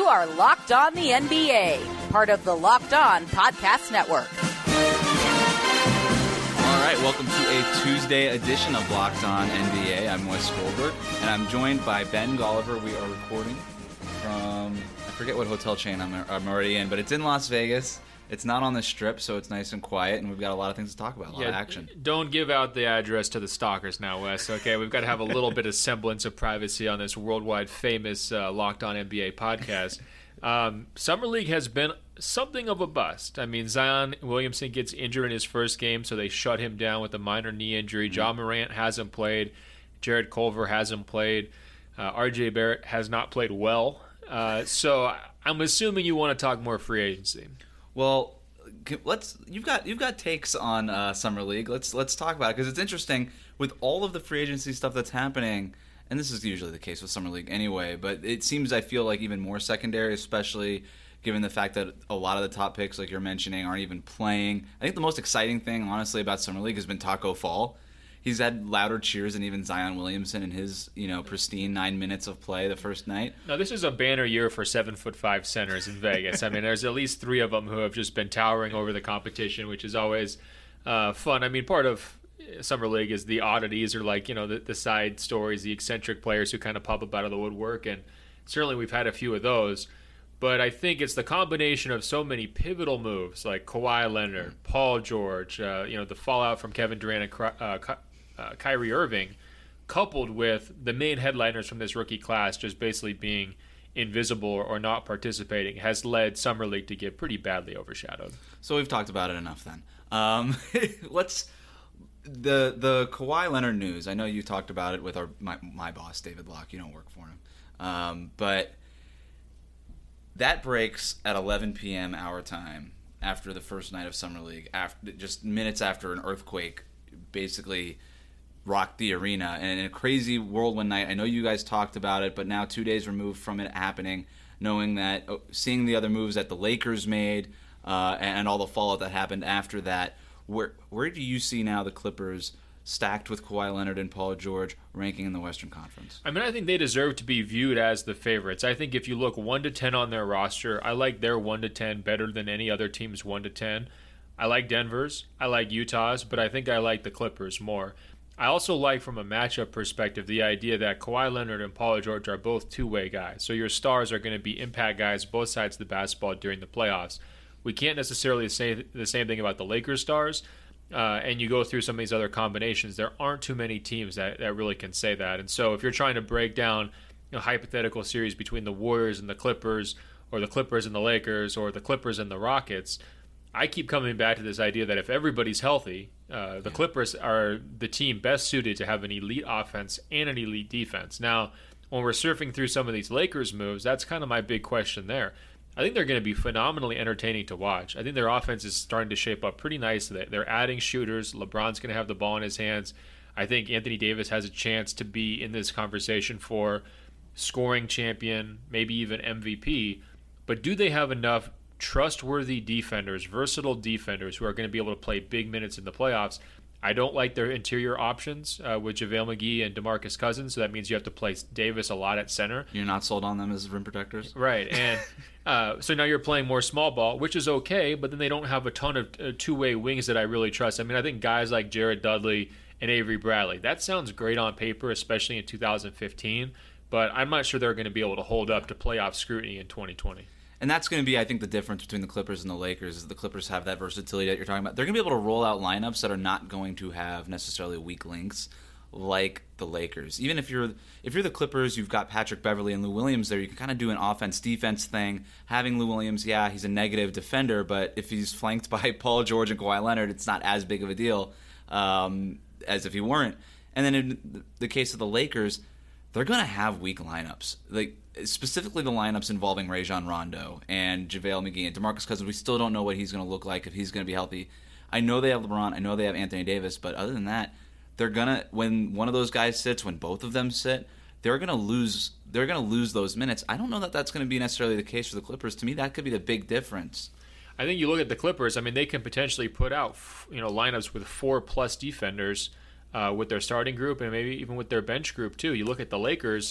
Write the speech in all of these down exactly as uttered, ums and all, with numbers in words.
You are Locked On the N B A, part of the Locked On Podcast Network. All right, welcome to a Tuesday edition of Locked On N B A. I'm Wes Goldberg, and I'm joined by Ben Golliver. We are recording from, I forget what hotel chain I'm, I'm already in, but it's in Las Vegas. It's not on the Strip, so it's nice and quiet, and we've got a lot of things to talk about, a lot yeah, of action. Don't give out the address to the stalkers now, Wes, okay? We've got to have a little bit of semblance of privacy on this worldwide famous uh, Locked On N B A podcast. Um, Summer League has been something of a bust. I mean, Zion Williamson gets injured in his first game, so they shut him down with a minor knee injury. Mm-hmm. Ja Morant hasn't played. Jared Culver hasn't played. Uh, R J Barrett has not played well. Uh, so I'm assuming you want to talk more free agency. Well, let's. You've got you've got takes on uh, Summer League. Let's let's talk about it because it's interesting with all of the free agency stuff that's happening. And this is usually the case with Summer League anyway. But it seems I feel like even more secondary, especially given the fact that a lot of the top picks, like you're mentioning, aren't even playing. I think the most exciting thing, honestly, about Summer League has been Taco Fall. He's had louder cheers than even Zion Williamson in his, you know, pristine nine minutes of play the first night. No, this is a banner year for seven foot five centers in Vegas. I mean, there's at least three of them who have just been towering over the competition, which is always uh, fun. I mean, part of Summer League is the oddities or like, you know, the, the side stories, the eccentric players who kind of pop up out of the woodwork. And certainly we've had a few of those. But I think it's the combination of so many pivotal moves like Kawhi Leonard, Paul George, uh, you know, the fallout from Kevin Durant and uh, Uh, Kyrie Irving, coupled with the main headliners from this rookie class just basically being invisible or not participating, has led Summer League to get pretty badly overshadowed. So we've talked about it enough then. Um, let's the the Kawhi Leonard news. I know you talked about it with our my, my boss David Locke. You don't work for him, um, but that breaks at eleven p.m. our time after the first night of Summer League, after just minutes after an earthquake basically rocked the arena, and in a crazy whirlwind night. I know you guys talked about it, but now two days removed from it happening, knowing that, seeing the other moves that the Lakers made, uh, and all the fallout that happened after that, where where do you see now the Clippers stacked with Kawhi Leonard and Paul George ranking in the Western Conference? I mean, I think they deserve to be viewed as the favorites. I think if you look one to ten on their roster, I like their one to ten better than any other team's one to ten. I like Denver's, I like Utah's, but I think I like the Clippers more. I also like, from a matchup perspective, the idea that Kawhi Leonard and Paul George are both two-way guys. So your stars are going to be impact guys both sides of the basketball during the playoffs. We can't necessarily say the same thing about the Lakers stars. Uh, and you go through some of these other combinations, there aren't too many teams that, that really can say that. And so if you're trying to break down, you know, hypothetical series between the Warriors and the Clippers, or the Clippers and the Lakers, or the Clippers and the Rockets, I keep coming back to this idea that if everybody's healthy, uh, the yeah. Clippers are the team best suited to have an elite offense and an elite defense. Now, when we're surfing through some of these Lakers moves, that's kind of my big question there. I think they're going to be phenomenally entertaining to watch. I think their offense is starting to shape up pretty nicely. They're adding shooters. LeBron's going to have the ball in his hands. I think Anthony Davis has a chance to be in this conversation for scoring champion, maybe even M V P. But do they have enough trustworthy defenders, versatile defenders who are going to be able to play big minutes in the playoffs? I don't like their interior options uh, with JaVale McGee and DeMarcus Cousins, so that means you have to play Davis a lot at center. You're not sold on them as rim protectors? Right, and uh, so now you're playing more small ball, which is okay, but then they don't have a ton of uh, two-way wings that I really trust. I mean, I think guys like Jared Dudley and Avery Bradley, that sounds great on paper, especially in two thousand fifteen, but I'm not sure they're going to be able to hold up to playoff scrutiny in twenty twenty. And that's going to be, I think, the difference between the Clippers and the Lakers is the Clippers have that versatility that you're talking about. They're going to be able to roll out lineups that are not going to have necessarily weak links like the Lakers. Even if you're if you're the Clippers, you've got Patrick Beverley and Lou Williams there. You can kind of do an offense-defense thing. Having Lou Williams, yeah, he's a negative defender, but if he's flanked by Paul George and Kawhi Leonard, it's not as big of a deal um, as if he weren't. And then in the case of the Lakers, they're going to have weak lineups. Like, specifically the lineups involving Rajon Rondo and JaVale McGee and DeMarcus Cousins. We still don't know what he's going to look like, if he's going to be healthy. I know they have LeBron. I know they have Anthony Davis. But other than that, they're going to, when one of those guys sits, when both of them sit, they're going to lose They're going to lose those minutes. I don't know that that's going to be necessarily the case for the Clippers. To me, that could be the big difference. I think you look at the Clippers, I mean, they can potentially put out, you know, lineups with four-plus defenders uh, with their starting group and maybe even with their bench group, too. You look at the Lakers,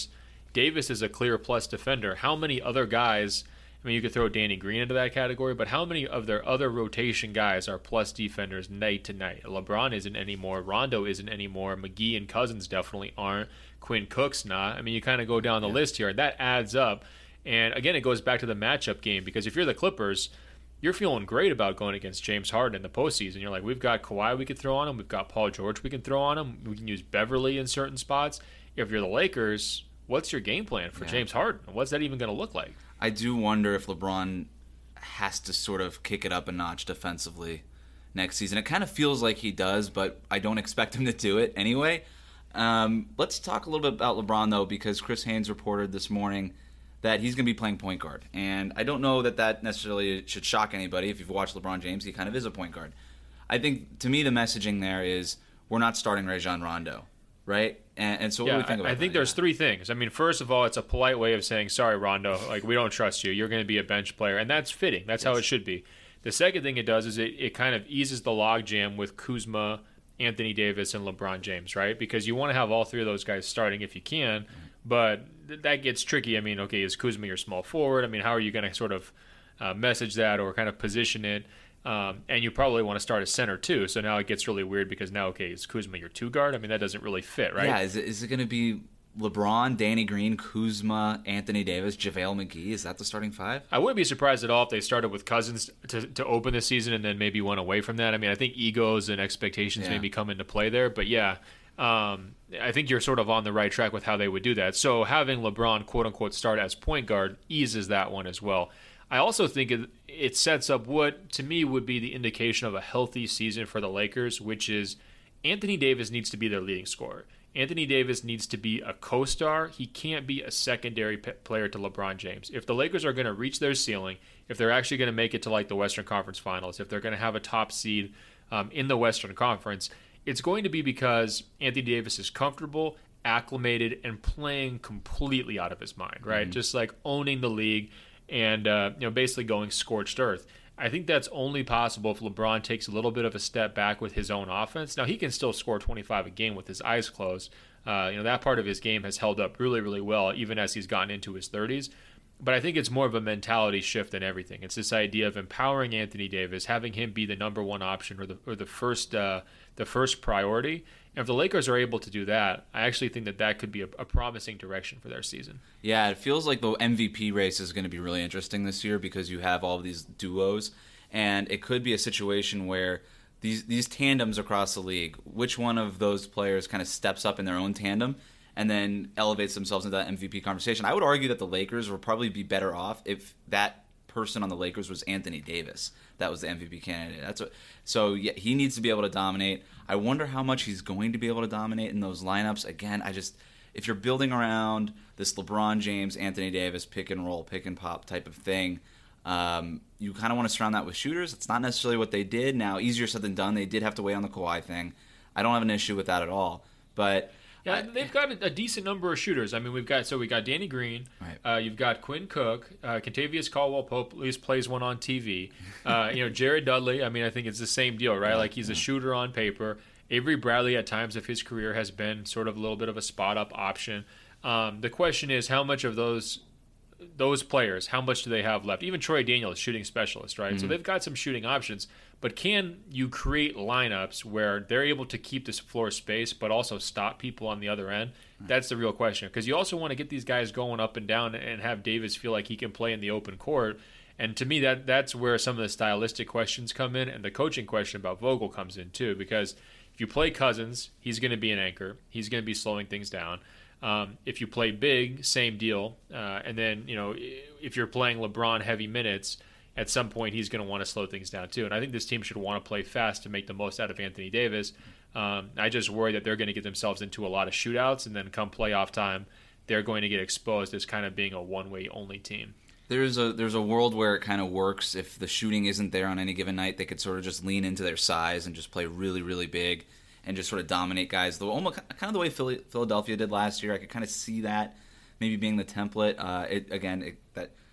Davis is a clear plus defender. How many other guys, I mean, you could throw Danny Green into that category, but how many of their other rotation guys are plus defenders night to night? LeBron isn't anymore. Rondo isn't anymore. McGee and Cousins definitely aren't. Quinn Cook's not. I mean, you kind of go down the yeah. list here, and that adds up. And again, it goes back to the matchup game, because if you're the Clippers, you're feeling great about going against James Harden in the postseason. You're like, we've got Kawhi we could throw on him. We've got Paul George we can throw on him. We can use Beverly in certain spots. If you're the Lakers, what's your game plan for yeah. James Harden? What's that even going to look like? I do wonder if LeBron has to sort of kick it up a notch defensively next season. It kind of feels like he does, but I don't expect him to do it anyway. Um, let's talk a little bit about LeBron, though, because Chris Haynes reported this morning that he's going to be playing point guard. And I don't know that that necessarily should shock anybody. If you've watched LeBron James, he kind of is a point guard. I think, to me, the messaging there is we're not starting Rajon Rondo, right? And, and so what yeah, do we think about I, I think that? there's yeah. three things. I mean, first of all, it's a polite way of saying, sorry, Rondo, like, we don't trust you. You're going to be a bench player. And that's fitting. That's yes. how it should be. The second thing it does is it, it kind of eases the logjam with Kuzma, Anthony Davis, and LeBron James, right? Because you want to have all three of those guys starting if you can, but th- that gets tricky. I mean, okay, is Kuzma your small forward? I mean, how are you going to sort of uh, message that or kind of position it? Um, and you probably want to start a center too. So now it gets really weird because now, okay, is Kuzma your two guard? I mean, that doesn't really fit, right? Yeah, is it, is it going to be LeBron, Danny Green, Kuzma, Anthony Davis, JaVale McGee? Is that the starting five? I wouldn't be surprised at all if they started with Cousins to, to open the season and then maybe went away from that. I mean, I think egos and expectations yeah. maybe come into play there. But yeah, um, I think you're sort of on the right track with how they would do that. So having LeBron, quote-unquote, start as point guard eases that one as well. I also think it, it sets up what, to me, would be the indication of a healthy season for the Lakers, which is Anthony Davis needs to be their leading scorer. Anthony Davis needs to be a co-star. He can't be a secondary p- player to LeBron James. If the Lakers are going to reach their ceiling, if they're actually going to make it to like the Western Conference Finals, if they're going to have a top seed um, in the Western Conference, it's going to be because Anthony Davis is comfortable, acclimated, and playing completely out of his mind, right? Mm-hmm. Just like owning the league and uh, you know, basically going scorched earth. I think that's only possible if LeBron takes a little bit of a step back with his own offense. Now, he can still score twenty-five a game with his eyes closed. Uh, you know, that part of his game has held up really, really well, even as he's gotten into his thirties. But I think it's more of a mentality shift than everything. It's this idea of empowering Anthony Davis, having him be the number one option or the or the first uh, the first priority. And if the Lakers are able to do that, I actually think that that could be a, a promising direction for their season. Yeah, it feels like the M V P race is going to be really interesting this year because you have all of these duos, and it could be a situation where these these tandems across the league, which one of those players kind of steps up in their own tandem and then elevates themselves into that M V P conversation. I would argue that the Lakers would probably be better off if that person on the Lakers was Anthony Davis. That was the M V P candidate. That's what. So yeah, he needs to be able to dominate. I wonder how much he's going to be able to dominate in those lineups. Again, I just if you're building around this LeBron James, Anthony Davis pick and roll, pick and pop type of thing, um, you kind of want to surround that with shooters. It's not necessarily what they did. Now, easier said than done. They did have to wait on the Kawhi thing. I don't have an issue with that at all. But yeah, I, they've got a, a decent number of shooters. I mean, we've got so we got Danny Green, right. uh, you've got Quinn Cook, uh, Kentavious Caldwell-Pope at least plays one on T V. Uh, you know, Jared Dudley. I mean, I think it's the same deal, right? Yeah, like he's yeah. a shooter on paper. Avery Bradley, at times of his career, has been sort of a little bit of a spot up option. Um, the question is, how much of those those players, how much do they have left? Even Troy Daniels, shooting specialist, right? Mm-hmm. So they've got some shooting options. But can you create lineups where they're able to keep this floor space but also stop people on the other end? That's the real question. Because you also want to get these guys going up and down and have Davis feel like he can play in the open court. And to me, that that's where some of the stylistic questions come in, and the coaching question about Vogel comes in too. Because if you play Cousins, he's going to be an anchor. He's going to be slowing things down. Um, if you play big, same deal. Uh, and then, you know, if you're playing LeBron heavy minutes, at some point he's going to want to slow things down too. And I think this team should want to play fast to make the most out of Anthony Davis. Um, I just worry that they're going to get themselves into a lot of shootouts, and then come playoff time, they're going to get exposed as kind of being a one-way only team. There's a there's a world where it kind of works. If the shooting isn't there on any given night, they could sort of just lean into their size and just play really, really big and just sort of dominate guys. The almost kind of the way Philly, Philadelphia did last year. I could kind of see that maybe being the template. Uh, it, again, it, that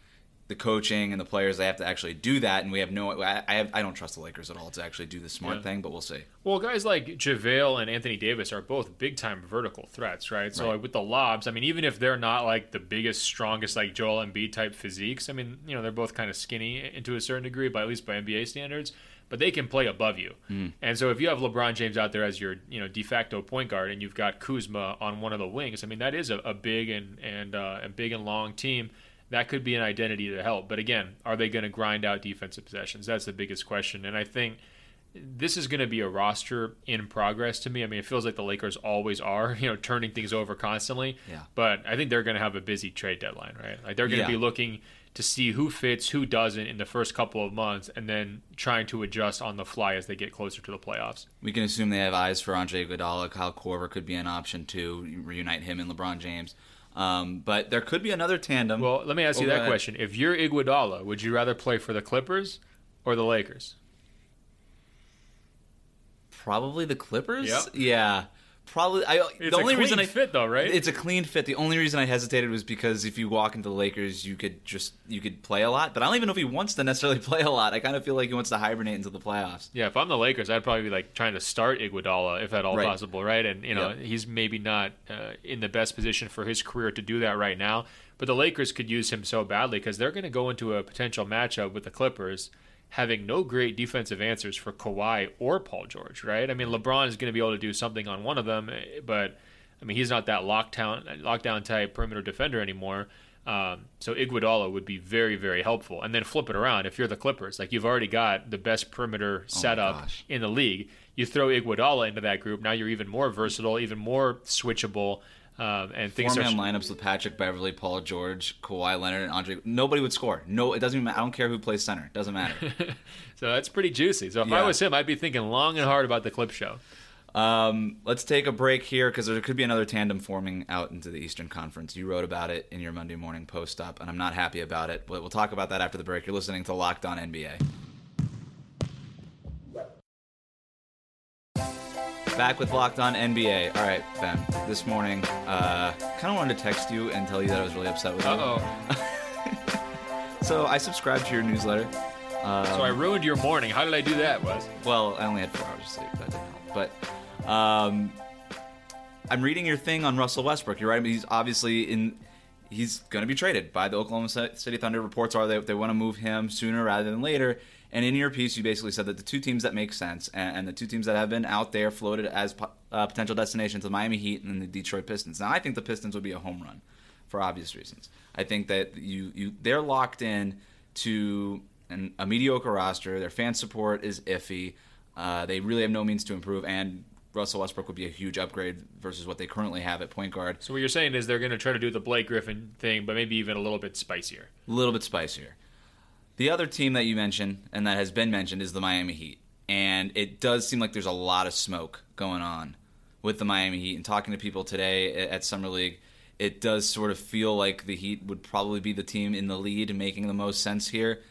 the coaching and the players, they have to actually do that, and we have no. I I, have, I don't trust the Lakers at all to actually do the smart yeah. thing, but we'll see. Well, guys like JaVale and Anthony Davis are both big time vertical threats, right? So right. Like with the lobs, I mean, even if they're not like the biggest, strongest like Joel Embiid type physiques, I mean, you know, they're both kind of skinny to a certain degree, but at least by N B A standards. But they can play above you. Mm. And so if you have LeBron James out there as your, you know, de facto point guard, and you've got Kuzma on one of the wings, I mean, that is a, a big and and uh, a big and long team. That could be an identity to help. But again, are they going to grind out defensive possessions? That's the biggest question. And I think this is going to be a roster in progress to me. I mean, it feels like the Lakers always are, you know, turning things over constantly. Yeah. But I think they're going to have a busy trade deadline, right? Like they're going to yeah. be looking to see who fits, who doesn't in the first couple of months, and then trying to adjust on the fly as they get closer to the playoffs. We can assume they have eyes for Andre Iguodala. Kyle Korver could be an option to reunite him and LeBron James. Um, but there could be another tandem. Well, let me ask you oh, that question. If you're Iguodala, would you rather play for the Clippers or the Lakers? Probably the Clippers? Yep. Yeah. Probably. I, it's the only a clean reason I, fit, though, right? It's a clean fit. The only reason I hesitated was because if you walk into the Lakers, you could just you could play a lot. But I don't even know if he wants to necessarily play a lot. I kind of feel like he wants to hibernate into the playoffs. Yeah, if I'm the Lakers, I'd probably be like trying to start Iguodala if at all right. possible, right? And you know, yep. he's maybe not uh, in the best position for his career to do that right now. But the Lakers could use him so badly because they're going to go into a potential matchup with the Clippers having no great defensive answers for Kawhi or Paul George, right? I mean, LeBron is going to be able to do something on one of them, but I mean, he's not that lockdown lockdown type perimeter defender anymore. Um, so Iguodala would be very, very helpful. And then flip it around. If you're the Clippers, like you've already got the best perimeter setup oh in the league. You throw Iguodala into that group. Now you're even more versatile, even more switchable. Um, and things Four-man are lineups with Patrick Beverley, Paul George, Kawhi Leonard, and Andre. Nobody would score. No, it doesn't even matter. I don't care who plays center. It doesn't matter. So that's pretty juicy. So if yeah. I was him, I'd be thinking long and hard about the Clip Show. Um, let's take a break here because there could be another tandem forming out into the Eastern Conference. You wrote about it in your Monday morning post-up, and I'm not happy about it. But we'll talk about that after the break. You're listening to Locked On N B A. Back with Locked On N B A. All right, Ben. This morning, uh, kind of wanted to text you and tell you that I was really upset with you. Uh-oh. So I subscribed to your newsletter. Um, so I ruined your morning. How did I do that, Wes? Well, I only had four hours of sleep. That didn't help. But um, I'm reading your thing on Russell Westbrook. You're right. He's obviously in. He's going to be traded by the Oklahoma City Thunder. Reports are they they want to move him sooner rather than later. And in your piece, you basically said that the two teams that make sense and, and the two teams that have been out there floated as uh, potential destinations, the Miami Heat and the Detroit Pistons. Now, I think the Pistons would be a home run for obvious reasons. I think that you you they're locked in to an, a mediocre roster. Their fan support is iffy. Uh, they really have no means to improve, and Russell Westbrook would be a huge upgrade versus what they currently have at point guard. So what you're saying is they're going to try to do the Blake Griffin thing, but maybe even a little bit spicier. A little bit spicier. The other team that you mentioned, and that has been mentioned, is the Miami Heat. And it does seem like there's a lot of smoke going on with the Miami Heat. And talking to people today at Summer League, it does sort of feel like the Heat would probably be the team in the lead and making the most sense here.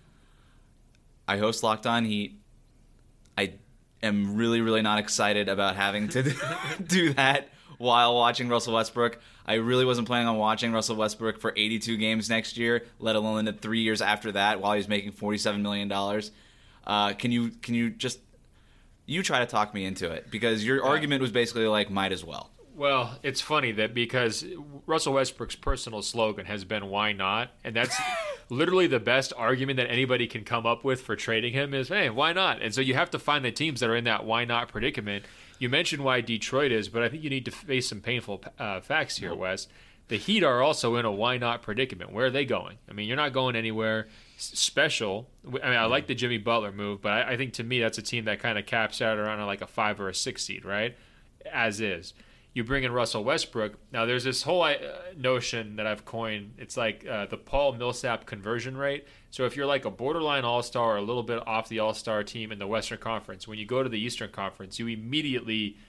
I host Locked On Heat. I am really, really not excited about having to do that while watching Russell Westbrook. I really wasn't planning on watching Russell Westbrook for eighty-two games next year, let alone the three years after that while he's making forty-seven million dollars. Uh, can you can you just you try to talk me into it? Because your yeah. argument was basically like, might as well. Well, it's funny that because Russell Westbrook's personal slogan has been "Why not?" and that's literally the best argument that anybody can come up with for trading him is, hey, why not? And so you have to find the teams that are in that why not predicament. You mentioned why Detroit is, but I think you need to face some painful uh, facts here, Wes. The Heat are also in a why not predicament. Where are they going? I mean, you're not going anywhere special. I mean, I like the Jimmy Butler move, but I, I think to me that's a team that kind of caps out around a, like a five or a six seed, right? As is. You bring in Russell Westbrook. Now, there's this whole uh, notion that I've coined. It's like uh, the Paul Millsap conversion rate. So if you're like a borderline all-star or a little bit off the all-star team in the Western Conference, when you go to the Eastern Conference, you immediately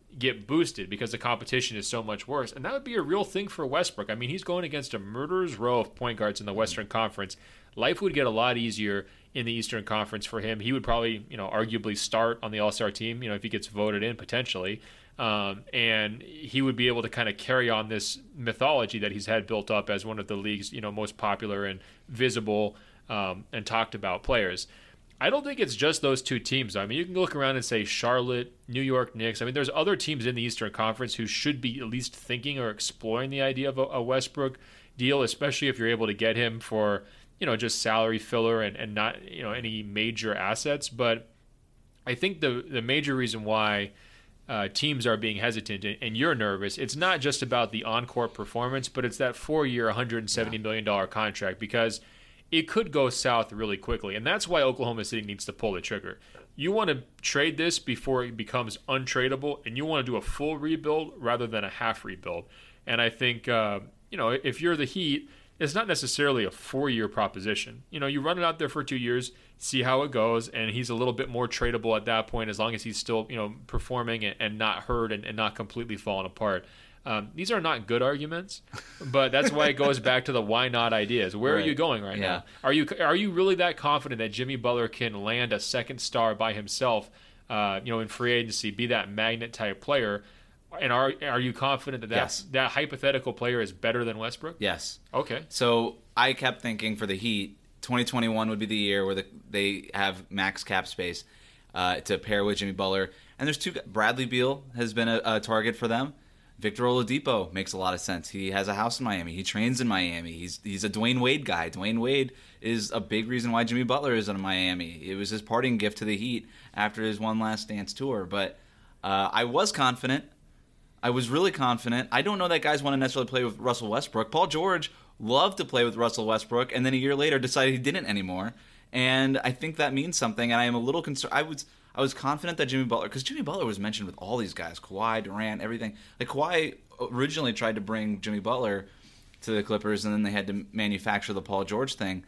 get boosted because the competition is so much worse. And that would be a real thing for Westbrook. I mean, he's going against a murderer's row of point guards in the Western Conference. Life would get a lot easier in the Eastern Conference for him. He would probably, you know, arguably start on the All-Star team, you know, if he gets voted in potentially. Um, and he would be able to kind of carry on this mythology that he's had built up as one of the league's, you know, most popular and visible um, and talked about players. I don't think it's just those two teams. I mean, you can look around and say Charlotte, New York Knicks. I mean, there's other teams in the Eastern Conference who should be at least thinking or exploring the idea of a, a Westbrook deal, especially if you're able to get him for, you know, just salary filler and, and not, you know, any major assets. But I think the the major reason why uh, teams are being hesitant and, and you're nervous, it's not just about the on-court performance, but it's that four-year, one hundred seventy million dollars contract, because it could go south really quickly. And that's why Oklahoma City needs to pull the trigger. You want to trade this before it becomes untradeable, and you want to do a full rebuild rather than a half rebuild. And I think, uh, you know, if you're the Heat, it's not necessarily a four-year proposition. You know, you run it out there for two years, see how it goes, and he's a little bit more tradable at that point as long as he's still, you know, performing and, and not hurt and, and not completely falling apart. Um, these are not good arguments, but that's why it goes back to the why not ideas. Where right. are you going right yeah. now? Are you are you really that confident that Jimmy Butler can land a second star by himself, uh, you know, in free agency, be that magnet type player? And are are you confident that that, yes. that hypothetical player is better than Westbrook? Yes. Okay. So I kept thinking for the Heat, twenty twenty-one would be the year where the, they have max cap space uh, to pair with Jimmy Butler. And there's two. Bradley Beal has been a, a target for them. Victor Oladipo makes a lot of sense. He has a house in Miami. He trains in Miami. He's he's a Dwayne Wade guy. Dwayne Wade is a big reason why Jimmy Butler is in Miami. It was his parting gift to the Heat after his one last dance tour. But uh, I was confident. I was really confident. I don't know that guys want to necessarily play with Russell Westbrook. Paul George loved to play with Russell Westbrook, and then a year later decided he didn't anymore. And I think that means something. And I am a little concerned. I was. I was confident that Jimmy Butler, because Jimmy Butler was mentioned with all these guys, Kawhi, Durant, everything. Like Kawhi originally tried to bring Jimmy Butler to the Clippers, and then they had to manufacture the Paul George thing.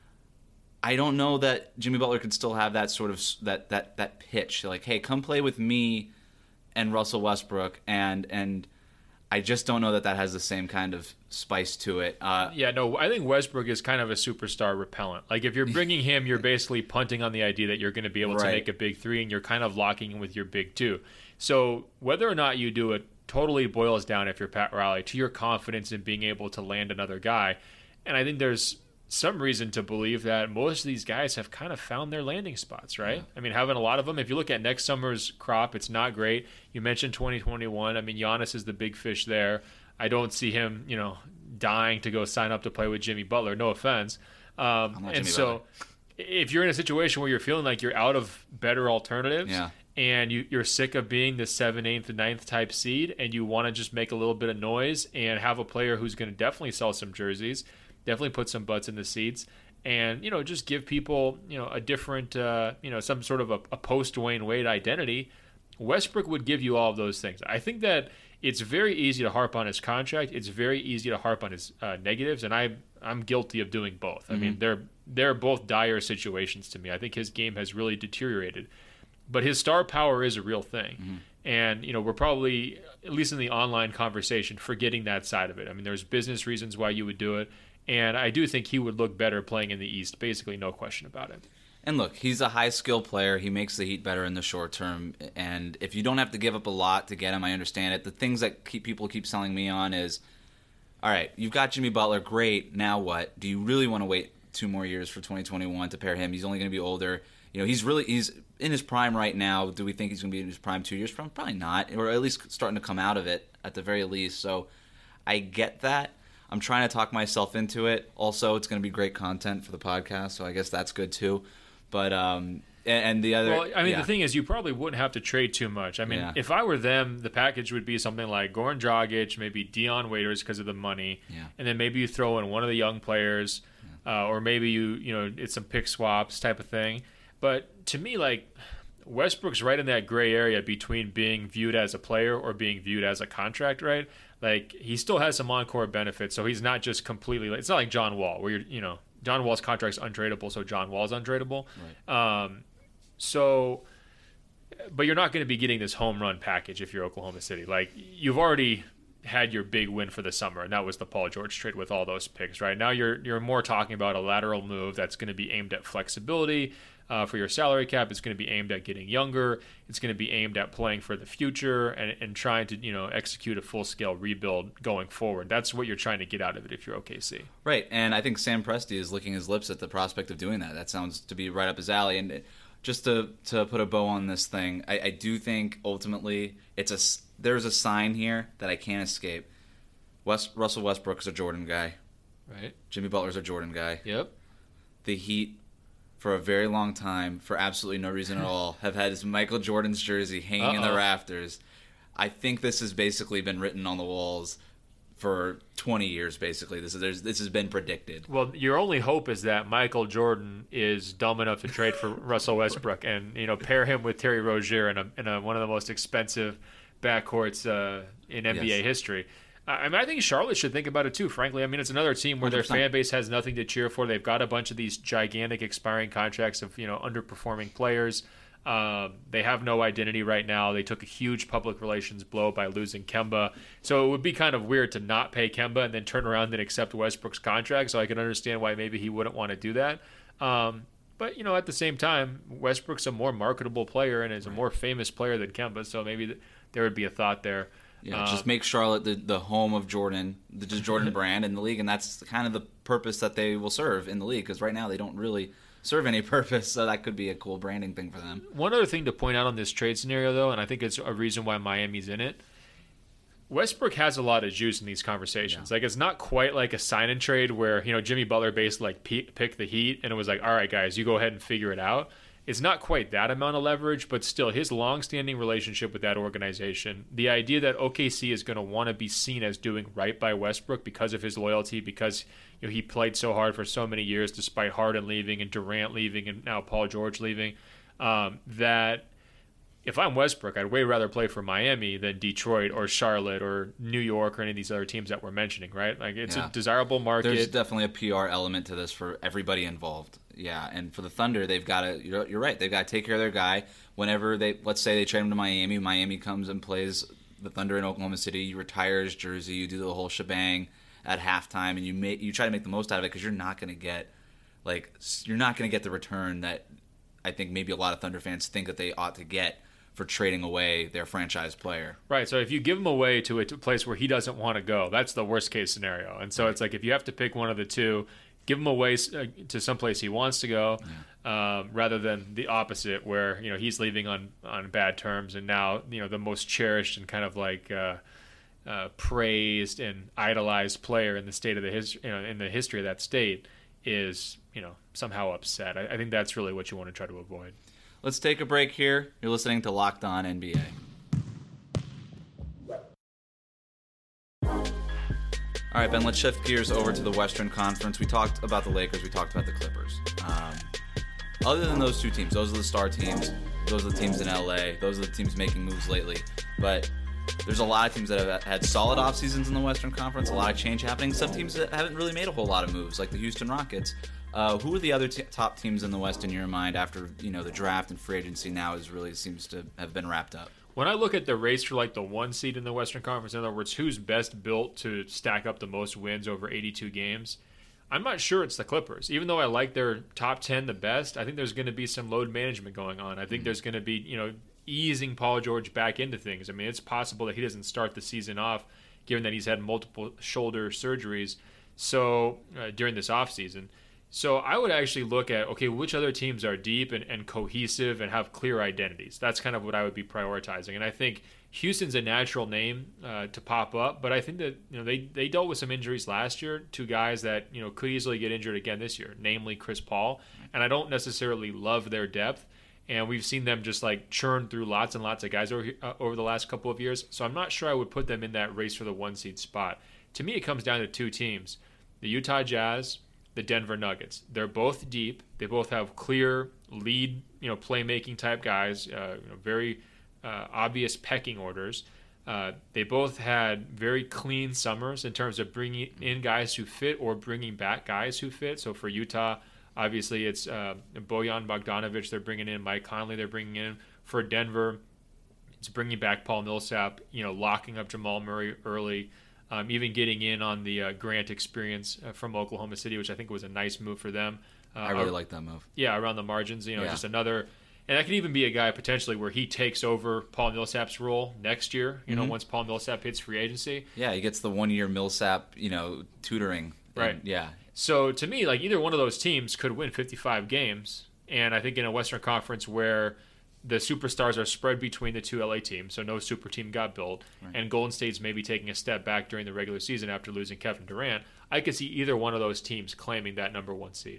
I don't know that Jimmy Butler could still have that sort of that that that pitch, like, hey, come play with me and Russell Westbrook, and and I just don't know that that has the same kind of spice to it. Uh, yeah, no, I think Westbrook is kind of a superstar repellent. Like, if you're bringing him, you're basically punting on the idea that you're going to be able right. to make a big three, and you're kind of locking in with your big two. So whether or not you do it totally boils down, if you're Pat Riley, to your confidence in being able to land another guy. And I think there's some reason to believe that most of these guys have kind of found their landing spots, right? Yeah. I mean, having a lot of them. If you look at next summer's crop, it's not great. You mentioned twenty twenty-one. I mean, Giannis is the big fish there. I don't see him, you know, dying to go sign up to play with Jimmy Butler. No offense. Um, and Jimmy so Butler. If you're in a situation where you're feeling like you're out of better alternatives yeah. and you, you're sick of being the seventh, eighth, ninth type seed, and you want to just make a little bit of noise and have a player who's going to definitely sell some jerseys, definitely put some butts in the seats, and, you know, just give people, you know, a different, uh, you know, some sort of a, a post-Dwayne Wade identity, Westbrook would give you all of those things. I think that it's very easy to harp on his contract. It's very easy to harp on his uh, negatives, and I, I'm guilty of doing both. Mm-hmm. I mean, they're they're both dire situations to me. I think his game has really deteriorated. But his star power is a real thing. Mm-hmm. And, you know, we're probably, at least in the online conversation, forgetting that side of it. I mean, there's business reasons why you would do it. And I do think he would look better playing in the East, basically, no question about it. And look, he's a high-skill player. He makes the Heat better in the short term. And if you don't have to give up a lot to get him, I understand it. The things that keep people keep selling me on is, all right, you've got Jimmy Butler, great, now what? Do you really want to wait two more years for twenty twenty-one to pair him? He's only going to be older. You know, he's really he's in his prime right now. Do we think he's going to be in his prime two years from? Probably not, or at least starting to come out of it at the very least. So I get that. I'm trying to talk myself into it. Also, it's going to be great content for the podcast, so I guess that's good too. But um, and, and the other, well, I mean, yeah. the thing is, you probably wouldn't have to trade too much. I mean, yeah. if I were them, the package would be something like Goran Dragic, maybe Dion Waiters because of the money, yeah. and then maybe you throw in one of the young players, yeah. uh, or maybe you you know it's some pick swaps type of thing. But to me, like, Westbrook's right in that gray area between being viewed as a player or being viewed as a contract, right? Like, he still has some on-court benefits, so he's not just completely – it's not like John Wall, where you're, you know, John Wall's contract's untradeable, so John Wall's untradeable. Right. Um, so but you're not going to be getting this home run package if you're Oklahoma City. Like, you've already had your big win for the summer, and that was the Paul George trade with all those picks. Right now, you're you're more talking about a lateral move that's going to be aimed at flexibility. Uh, for your salary cap, it's going to be aimed at getting younger. It's going to be aimed at playing for the future and, and trying to, you know, execute a full-scale rebuild going forward. That's what you're trying to get out of it if you're O K C. Right, and I think Sam Presti is licking his lips at the prospect of doing that. That sounds to be right up his alley. And just to to put a bow on this thing, I, I do think ultimately it's a there's a sign here that I can't escape. West, Russell Westbrook's a Jordan guy. Right. Jimmy Butler's a Jordan guy. Yep. The Heat, for a very long time, for absolutely no reason at all, have had his Michael Jordan's jersey hanging Uh-oh. in the rafters. I think this has basically been written on the walls for twenty years, basically. This, is, this has been predicted. Well, your only hope is that Michael Jordan is dumb enough to trade for Russell Westbrook and, you know, pair him with Terry Rozier in, a, in a, one of the most expensive backcourts uh, in N B A yes. history. I mean, I think Charlotte should think about it too, frankly. I mean, it's another team where their one hundred percent fan base has nothing to cheer for. They've got a bunch of these gigantic expiring contracts of, you know, underperforming players. Um, they have no identity right now. They took a huge public relations blow by losing Kemba. So it would be kind of weird to not pay Kemba and then turn around and accept Westbrook's contract. So I can understand why maybe he wouldn't want to do that. Um, but, you know, at the same time, Westbrook's a more marketable player and is a more famous player than Kemba. So maybe th- there would be a thought there. Yeah, uh, just make Charlotte the, the home of Jordan, the Jordan brand in the league, and that's kind of the purpose that they will serve in the league, because right now they don't really serve any purpose, so that could be a cool branding thing for them. One other thing to point out on this trade scenario, though, and I think it's a reason why Miami's in it, Westbrook has a lot of juice in these conversations. Yeah. Like, it's not quite like a sign and trade where, you know, Jimmy Butler basically like pe- picked the Heat, and it was like, all right, guys, you go ahead and figure it out. It's not quite that amount of leverage, but still his long-standing relationship with that organization, the idea that O K C is going to want to be seen as doing right by Westbrook because of his loyalty, because, you know, he played so hard for so many years despite Harden leaving and Durant leaving and now Paul George leaving, um, that if I'm Westbrook, I'd way rather play for Miami than Detroit or Charlotte or New York or any of these other teams that we're mentioning, right? Like, it's yeah. a desirable market. There's definitely a P R element to this for everybody involved. Yeah, and for the Thunder, they've got to, you're, you're right, they've got to take care of their guy. Whenever they, let's say they trade him to Miami, Miami comes and plays the Thunder in Oklahoma City, you retire his jersey, you do the whole shebang at halftime, and you make, you try to make the most out of it because you're not going to get, like, you're not going to get the return that I think maybe a lot of Thunder fans think that they ought to get for trading away their franchise player. Right, so if you give him away to a, to a place where he doesn't want to go, that's the worst case scenario. And so right. It's like if you have to pick one of the two, give him away to someplace he wants to go, yeah. um, rather than the opposite, where, you know, he's leaving on, on bad terms, and now, you know, the most cherished and kind of like uh, uh, praised and idolized player in the state of the his, you know, in the history of that state is, you know, somehow upset. I, I think that's really what you want to try to avoid. Let's take a break here. You're listening to Locked On N B A. All right, Ben, let's shift gears over to the Western Conference. We talked about the Lakers. We talked about the Clippers. Um, other than those two teams, those are the star teams. Those are the teams in L A. Those are the teams making moves lately. But there's a lot of teams that have had solid off seasons in the Western Conference, a lot of change happening. Some teams that haven't really made a whole lot of moves, like the Houston Rockets. Uh, who are the other t- top teams in the West in your mind after, you know, the draft and free agency now is really seems to have been wrapped up? When I look at the race for like the one seed in the Western Conference, in other words, who's best built to stack up the most wins over eighty-two games, I'm not sure it's the Clippers. Even though I like their top ten the best, I think there's going to be some load management going on. I think mm-hmm. there's going to be, you know, easing Paul George back into things. I mean, it's possible that he doesn't start the season off, given that he's had multiple shoulder surgeries so uh, during this offseason. So I would actually look at, okay, which other teams are deep and, and cohesive and have clear identities. That's kind of what I would be prioritizing. And I think Houston's a natural name uh, to pop up, but I think that, you know, they, they dealt with some injuries last year, two guys that, you know, could easily get injured again this year, namely Chris Paul. And I don't necessarily love their depth. And we've seen them just like churn through lots and lots of guys over, uh, over the last couple of years. So I'm not sure I would put them in that race for the one seed spot. To me, it comes down to two teams, the Utah Jazz, the Denver Nuggets. They're both deep. They both have clear lead, you know, playmaking type guys, uh, you know, very uh, obvious pecking orders. Uh, they both had very clean summers in terms of bringing in guys who fit or bringing back guys who fit. So for Utah, obviously it's uh, Bojan Bogdanovic they're bringing in, Mike Conley they're bringing in. For Denver, it's bringing back Paul Millsap, you know, locking up Jamal Murray early, um, even getting in on the uh, Grant experience uh, from Oklahoma City, which I think was a nice move for them. Uh, I really uh, like that move. Yeah, around the margins, you know, yeah. just another. And that could even be a guy potentially where he takes over Paul Millsap's role next year, you mm-hmm. know, once Paul Millsap hits free agency. Yeah, he gets the one-year Millsap, you know, tutoring. Right. And, yeah. So to me, like either one of those teams could win fifty-five games. And I think in a Western Conference where the superstars are spread between the two L A teams, so no super team got built, right. and Golden State's maybe taking a step back during the regular season after losing Kevin Durant, I could see either one of those teams claiming that number one seed.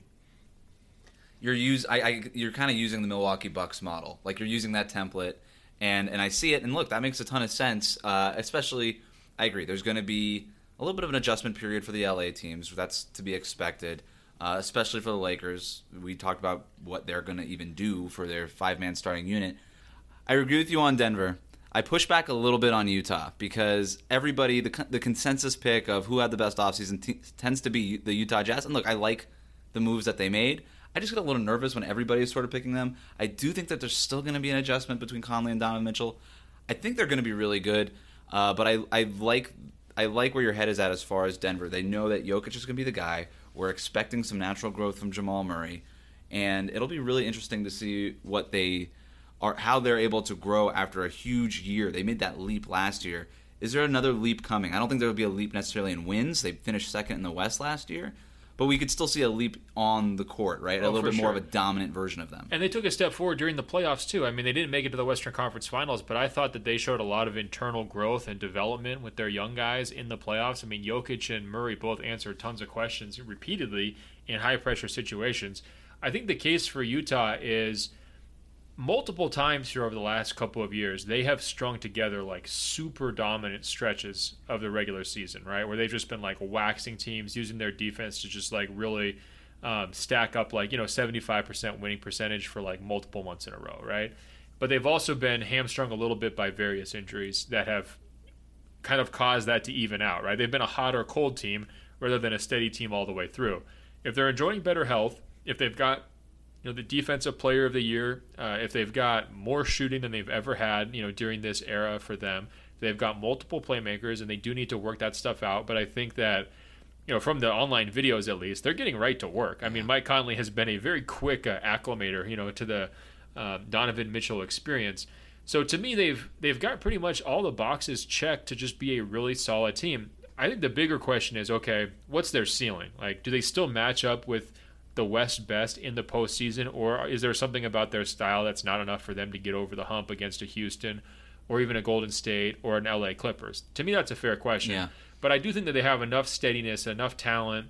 You're use I, I you're kind of using the Milwaukee Bucks model, like you're using that template, and and I see it, and look, that makes a ton of sense. Uh, especially, I agree. There's going to be a little bit of an adjustment period for the L A teams. That's to be expected. Uh, especially for the Lakers. We talked about what they're going to even do for their five-man starting unit. I agree with you on Denver. I push back a little bit on Utah because everybody, the the consensus pick of who had the best offseason t- tends to be the Utah Jazz. And look, I like the moves that they made. I just get a little nervous when everybody's sort of picking them. I do think that there's still going to be an adjustment between Conley and Donovan Mitchell. I think they're going to be really good, uh, but I, I like I like where your head is at as far as Denver. They know that Jokic is going to be the guy. We're expecting some natural growth from Jamal Murray, and it'll be really interesting to see what they are, how they're able to grow after a huge year. They made that leap last year. Is there another leap coming? I don't think there would be a leap necessarily in wins. They finished second in the West last year, but we could still see a leap on the court, right? Oh, a little bit more sure. of a dominant version of them. And they took a step forward during the playoffs, too. I mean, they didn't make it to the Western Conference Finals, but I thought that they showed a lot of internal growth and development with their young guys in the playoffs. I mean, Jokic and Murray both answered tons of questions repeatedly in high-pressure situations. I think the case for Utah is multiple times here over the last couple of years, they have strung together like super dominant stretches of the regular season, right? Where they've just been like waxing teams, using their defense to just like really um, stack up like, you know, seventy-five percent winning percentage for like multiple months in a row, right? But they've also been hamstrung a little bit by various injuries that have kind of caused that to even out, right? They've been a hot or cold team rather than a steady team all the way through. If they're enjoying better health, if they've got you know, the defensive player of the year, uh, if they've got more shooting than they've ever had, you know, during this era for them, they've got multiple playmakers, and they do need to work that stuff out. But I think that, you know, from the online videos at least, they're getting right to work. I mean, Mike Conley has been a very quick uh, acclimator, you know, to the uh, Donovan Mitchell experience. So to me, they've they've got pretty much all the boxes checked to just be a really solid team. I think the bigger question is, okay, what's their ceiling? Like, do they still match up with the West best in the postseason, or is there something about their style that's not enough for them to get over the hump against a Houston or even a Golden State or an L A Clippers? To me, that's a fair question. Yeah. But I do think that they have enough steadiness, enough talent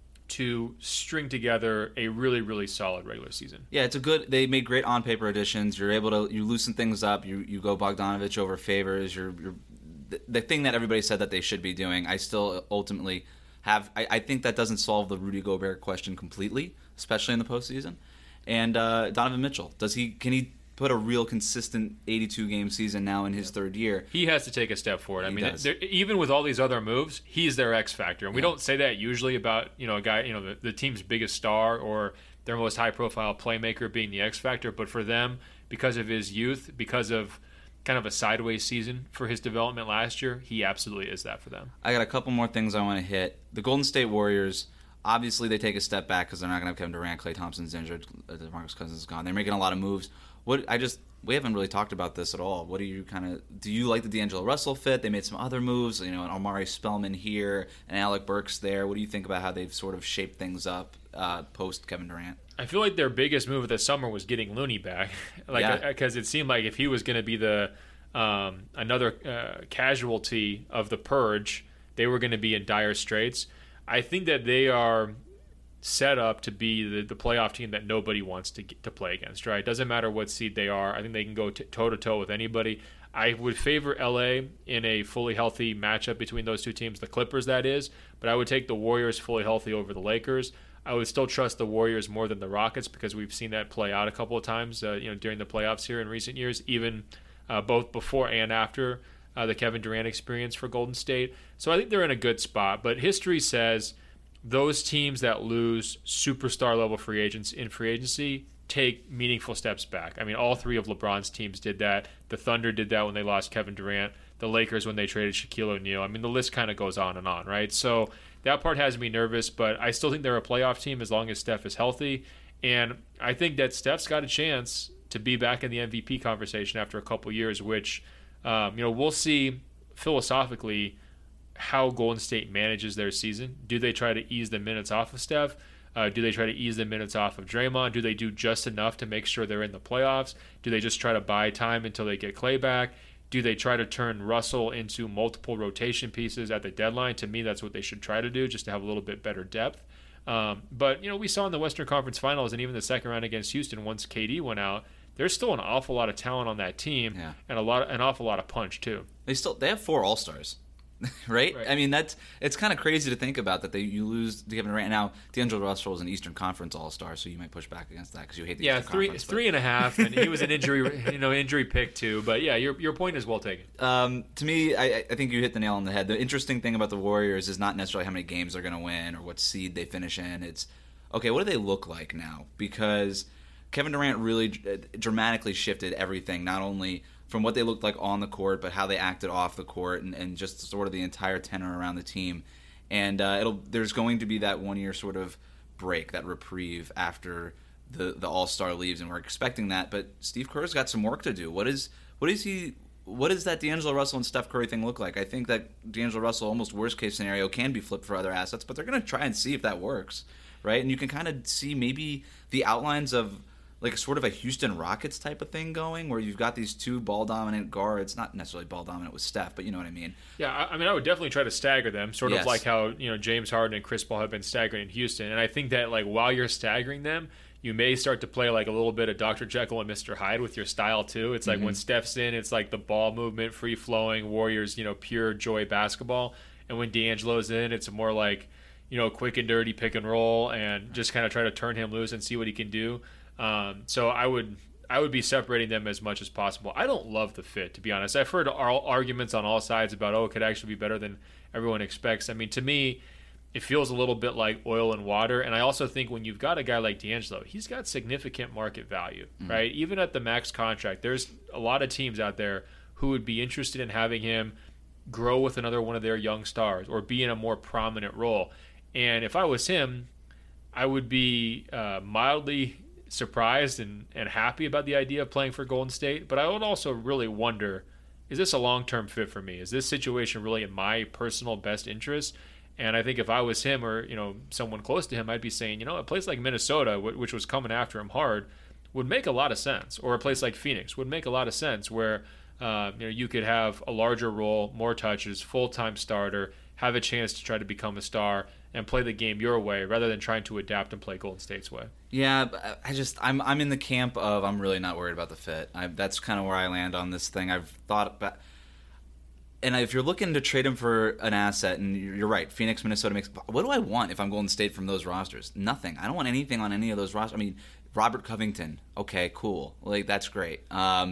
to string together a really, really solid regular season. Yeah, it's a good. They made great on-paper additions. You're able to you loosen things up. You you go Bogdanovich over Favors. You're, you're the, the thing that everybody said that they should be doing. I still ultimately. Have I, I think that doesn't solve the Rudy Gobert question completely, especially in the postseason. And uh, Donovan Mitchell, does he can he put a real consistent eighty-two game season now in his yeah. third year? He has to take a step forward. I mean, even with all these other moves, he's their X factor, and we yeah. don't say that usually about you know a guy you know the, the team's biggest star or their most high profile playmaker being the X factor. But for them, because of his youth, because of kind of a sideways season for his development last year, he absolutely is that for them. I got a couple more things I want to hit. The Golden State Warriors, obviously they take a step back because they're not going to have Kevin Durant, Klay Thompson's injured, DeMarcus Cousins is gone. They're making a lot of moves. What I just we haven't really talked about this at all. What do you kind of do? You like the D'Angelo Russell fit? They made some other moves, you know, an Omari Spellman here, and Alec Burks there. What do you think about how they've sort of shaped things up uh, post Kevin Durant? I feel like their biggest move of the summer was getting Looney back, like because yeah. it seemed like if he was going to be the Um, another uh, casualty of the purge, they were going to be in dire straits. I think that they are set up to be the, the playoff team that nobody wants to get, to play against, right? It doesn't matter what seed they are. I think they can go t- toe-to-toe with anybody. I would favor L A in a fully healthy matchup between those two teams, the Clippers, that is, but I would take the Warriors fully healthy over the Lakers. I would still trust the Warriors more than the Rockets because we've seen that play out a couple of times uh, you know, during the playoffs here in recent years, even Uh, both before and after uh, the Kevin Durant experience for Golden State. So I think they're in a good spot. But history says those teams that lose superstar level free agents in free agency take meaningful steps back. I mean, all three of LeBron's teams did that. The Thunder did that when they lost Kevin Durant. The Lakers when they traded Shaquille O'Neal. I mean, the list kind of goes on and on, right? So that part has me nervous, but I still think they're a playoff team as long as Steph is healthy. And I think that Steph's got a chance to be back in the M V P conversation after a couple years, which, um, you know, we'll see philosophically how Golden State manages their season. Do they try to ease the minutes off of Steph? Uh, do they try to ease the minutes off of Draymond? Do they do just enough to make sure they're in the playoffs? Do they just try to buy time until they get Klay back? Do they try to turn Russell into multiple rotation pieces at the deadline? To me, that's what they should try to do, just to have a little bit better depth. Um, but, you know, we saw in the Western Conference Finals and even the second round against Houston, once K D went out, there's still an awful lot of talent on that team, yeah. and a lot, an awful lot of punch too. They still they have four All-Stars. Right? right? I mean, that's it's kind of crazy to think about that they you lose Kevin Durant. Now, D'Angelo Russell is an Eastern Conference All-Star, so you might push back against that because you hate the yeah, Eastern three, Conference. three and a half, and he was an injury, you know, injury pick too. But yeah, your your point is well taken. Um, to me, I, I think you hit the nail on the head. The interesting thing about the Warriors is not necessarily how many games they're going to win or what seed they finish in. It's okay, what do they look like now? Because Kevin Durant really dramatically shifted everything, not only from what they looked like on the court, but how they acted off the court, and, and just sort of the entire tenor around the team. And uh, it'll there's going to be that one year sort of break, that reprieve after the the All Star leaves, and we're expecting that. But Steve Kerr's got some work to do. What is what is he? What does that D'Angelo Russell and Steph Curry thing look like? I think that D'Angelo Russell, almost worst case scenario, can be flipped for other assets, but they're going to try and see if that works, right? And you can kind of see maybe the outlines of like sort of a Houston Rockets type of thing going, where you've got these two ball-dominant guards, not necessarily ball-dominant with Steph, but you know what I mean. Yeah, I mean, I would definitely try to stagger them, sort yes. of like how, you know, James Harden and Chris Paul have been staggering in Houston. And I think that, like, while you're staggering them, you may start to play like a little bit of Doctor Jekyll and Mister Hyde with your style too. It's like mm-hmm. when Steph's in, it's like the ball movement, free-flowing, Warriors, you know, pure joy basketball. And when D'Angelo's in, it's more like, you know, quick and dirty pick and roll, and just kind of try to turn him loose and see what he can do. Um, so I would I would be separating them as much as possible. I don't love the fit, to be honest. I've heard all arguments on all sides about, oh, it could actually be better than everyone expects. I mean, to me, it feels a little bit like oil and water. And I also think when you've got a guy like D'Angelo, he's got significant market value, mm-hmm. right? Even at the max contract, there's a lot of teams out there who would be interested in having him grow with another one of their young stars or be in a more prominent role. And if I was him, I would be uh, mildly surprised and, and happy about the idea of playing for Golden State, but I would also really wonder, is this a long-term fit for me? Is this situation really in my personal best interest? And I think if I was him or, you know, someone close to him, I'd be saying, you know, a place like Minnesota, which was coming after him hard, would make a lot of sense. Or a place like Phoenix would make a lot of sense, where uh, you know, you could have a larger role, more touches, full-time starter, have a chance to try to become a star and play the game your way rather than trying to adapt and play Golden State's way. Yeah, I just I'm I'm in the camp of I'm really not worried about the fit. I, that's kind of where I land on this thing. I've thought about, and if you're looking to trade him for an asset, and you're right, Phoenix, Minnesota makes. What do I want if I'm Golden State from those rosters? Nothing. I don't want anything on any of those rosters. I mean, Robert Covington. Okay, cool. Like that's great. Um,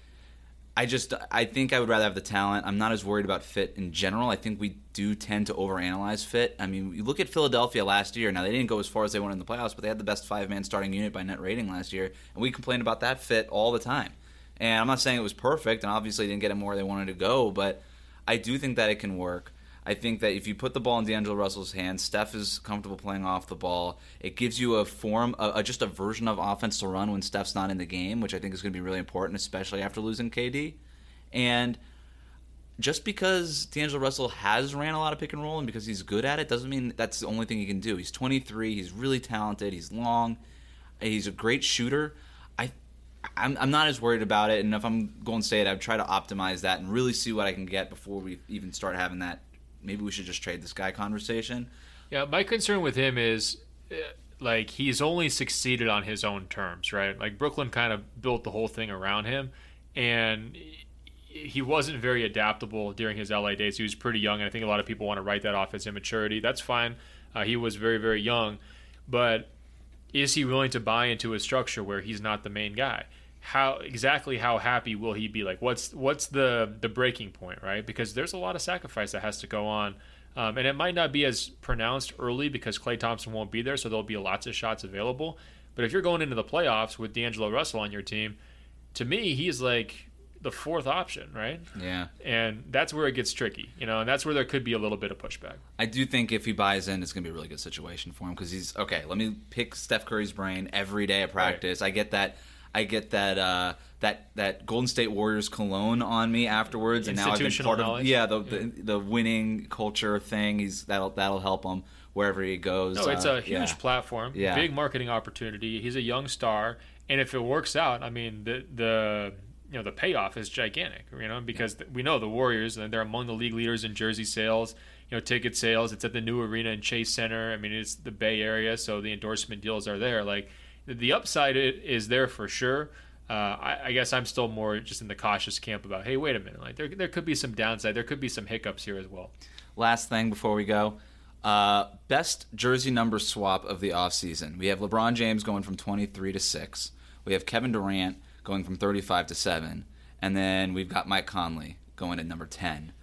I just I think I would rather have the talent. I'm not as worried about fit in general. I think we do tend to overanalyze fit. I mean, you look at Philadelphia last year. Now, they didn't go as far as they went in the playoffs, but they had the best five-man starting unit by net rating last year, and we complained about that fit all the time. And I'm not saying it was perfect, and obviously they didn't get him where they wanted to go, but I do think that it can work. I think that if you put the ball in D'Angelo Russell's hands, Steph is comfortable playing off the ball. It gives you a form, a, a, just a version of offense to run when Steph's not in the game, which I think is going to be really important, especially after losing K D. And just because D'Angelo Russell has ran a lot of pick and roll and because he's good at it doesn't mean that's the only thing he can do. He's twenty-three. He's really talented. He's long. He's a great shooter. I, I'm, I'm not as worried about it. And if I'm Golden State, I'd try to optimize that and really see what I can get before we even start having that. Maybe we should just trade this guy conversation. Yeah, my concern with him is, like, he's only succeeded on his own terms, right? Like, Brooklyn kind of built the whole thing around him, and he wasn't very adaptable during his L A days. He was pretty young, and I think a lot of people want to write that off as immaturity. That's fine. Uh, he was very, very young. But is he willing to buy into a structure where he's not the main guy? How exactly how happy will he be? Like, what's what's the the breaking point, right? Because there's a lot of sacrifice that has to go on. Um, and it might not be as pronounced early because Klay Thompson won't be there, so there'll be lots of shots available. But if you're going into the playoffs with D'Angelo Russell on your team, to me, he's like the fourth option, right? Yeah. And that's where it gets tricky, you know, and that's where there could be a little bit of pushback. I do think if he buys in, it's going to be a really good situation for him because he's, okay, let me pick Steph Curry's brain every day at practice. Right. I get that. I get that uh, that that Golden State Warriors cologne on me afterwards, and now I've been part of yeah the, yeah the the winning culture thing. He's that'll that'll help him wherever he goes. No, it's uh, a huge yeah. platform, yeah. big marketing opportunity. He's a young star, and if it works out, I mean the the you know the payoff is gigantic. You know because yeah. we know the Warriors, and they're among the league leaders in jersey sales. You know, ticket sales. It's at the new arena in Chase Center. I mean, it's the Bay Area, so the endorsement deals are there. Like. The upside is there for sure. Uh, I, I guess I'm still more just in the cautious camp about, hey, wait a minute. Like there, there could be some downside. There could be some hiccups here as well. Last thing before we go. Uh, best jersey number swap of the offseason. We have LeBron James going from twenty-three to six. We have Kevin Durant going from thirty-five to seven. And then we've got Mike Conley going at number ten.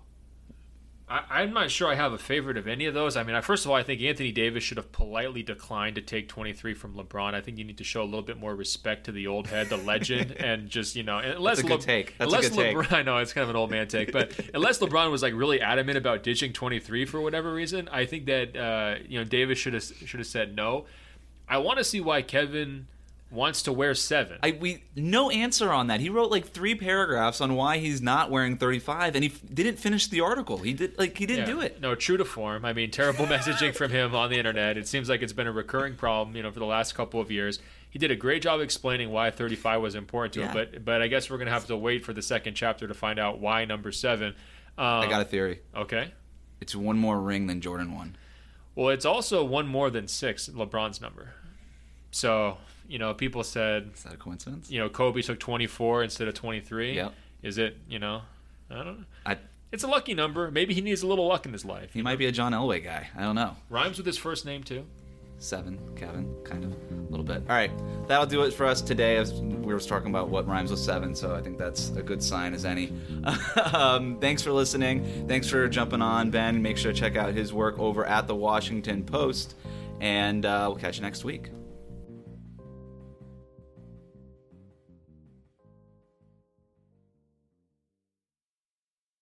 I, I'm not sure I have a favorite of any of those. I mean, I, first of all, I think Anthony Davis should have politely declined to take twenty-three from LeBron. I think you need to show a little bit more respect to the old head, the legend, and just, you know, unless That's a good Le- take. That's unless a good LeBron, take. I know it's kind of an old man take, but unless LeBron was like really adamant about ditching twenty-three for whatever reason, I think that uh, you know Davis should have should have said no. I want to see why Kevin wants to wear seven. I we no answer on that. He wrote like three paragraphs on why he's not wearing thirty-five, and he f- didn't finish the article. He did like he didn't yeah. do it. No, true to form. I mean, terrible messaging from him on the internet. It seems like it's been a recurring problem, you know, for the last couple of years. He did a great job explaining why thirty-five was important to yeah. him, but but I guess we're gonna have to wait for the second chapter to find out why number seven. Um, I got a theory. Okay. It's one more ring than Jordan won. Well, it's also one more than six, LeBron's number. So. You know, people said... Is that a coincidence? You know, Kobe took twenty-four instead of twenty-three. Yep. Is it, you know... I don't know. I, it's a lucky number. Maybe he needs a little luck in his life. He might be a John Elway guy. I don't know. Rhymes with his first name, too. Seven, Kevin, kind of, a little bit. All right, that'll do it for us today. As we were talking about what rhymes with seven, so I think that's a good sign as any. um, thanks for listening. Thanks for jumping on, Ben. Make sure to check out his work over at the Washington Post, and uh, we'll catch you next week.